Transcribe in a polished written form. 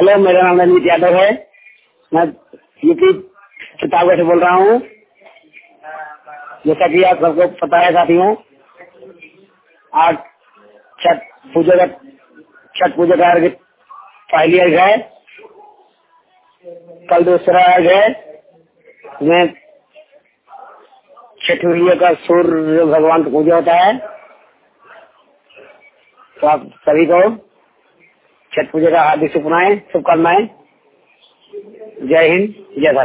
Hello, मेरा नाम रणजीत यादव है। मैं यूपी चित्तौड़गढ़ से बोल रहा हूँ। जैसा कि आप सबको पता है साथियों, आज छठ पूजा का अर्घ पहली अर्घ है, कल दूसरा अर्घ है। इसमें छठ मैया का सूर्य भगवान की पूजा होता है। तो आप सभी को छठ पूजा का हार्दिक शुभकामनाएं। जय हिंद, जय भारत।